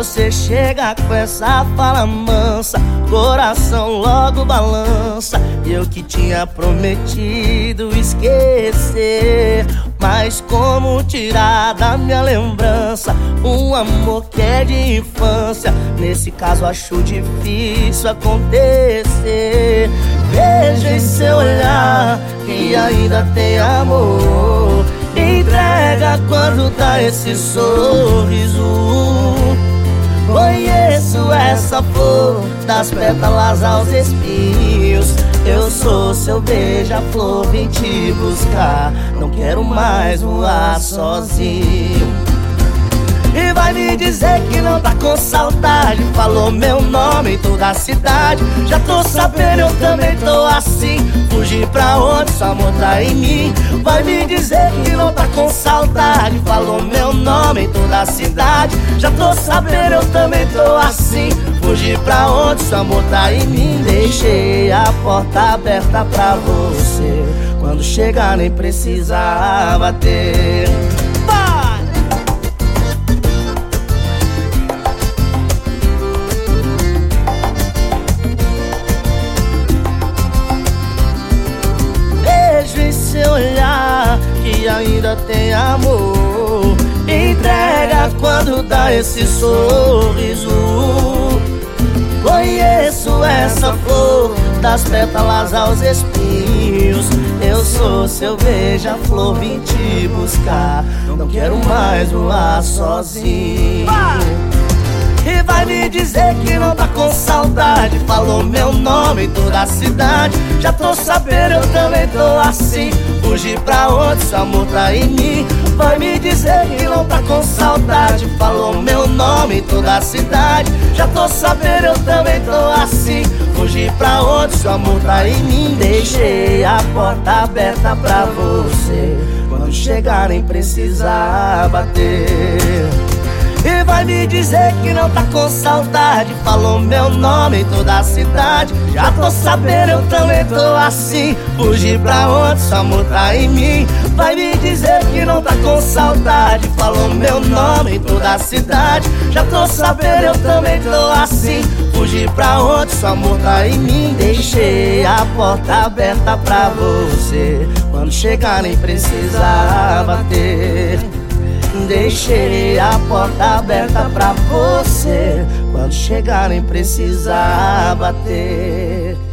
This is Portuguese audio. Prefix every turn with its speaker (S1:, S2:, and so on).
S1: você chega com essa fala mansa, coração logo balança. Eu que tinha prometido esquecer, mas como tirar da minha lembrança um amor que é de infância? Nesse caso acho difícil acontecer. Vejo em seu olhar que ainda tem amor. Entrega quando dá esse sorriso. Conheço essa flor, das pétalas aos espinhos. Eu sou seu beija-flor, vim te buscar. Não quero mais voar sozinho. E vai me dizer que não tá com saudade. Falou meu nome em toda a cidade. Já tô sabendo, eu também tô assim. Fugir pra onde seu amor tá em mim. Vai me dizer que não tá com saudade. Falou meu nome em toda a cidade. Já tô sabendo, eu também tô assim. Fugir pra onde seu amor tá em mim. Deixei a porta aberta pra você. Quando chegar nem precisa bater. Seu olhar que ainda tem amor. Entrega quando dá esse sorriso. Conheço essa flor, das pétalas aos espinhos. Eu sou seu beija-flor, vim te buscar. Não quero mais voar sozinho. E vai me dizer que não tá com saudade. Falou meu nome em toda a cidade. Já tô sabendo, eu também tô assim. Fugir pra onde seu amor tá em mim. Vai me dizer que não tá com saudade. Falou meu nome em toda a cidade. Já tô sabendo, eu também tô assim. Fugir pra onde seu amor tá em mim. Deixei a porta aberta pra você. Quando chegar nem precisar bater. E vai me dizer que não tá com saudade. Falou meu nome em toda a cidade. Já tô sabendo, eu também tô assim. Fugir pra onde seu amor tá em mim. Vai me dizer que não tá com saudade. Falou meu nome em toda a cidade. Já tô sabendo, eu também tô assim. Fugir pra onde seu amor tá em mim. Deixei a porta aberta pra você. Quando chegar nem precisa bater. Deixei a porta aberta pra você. Quando chegar nem precisar bater.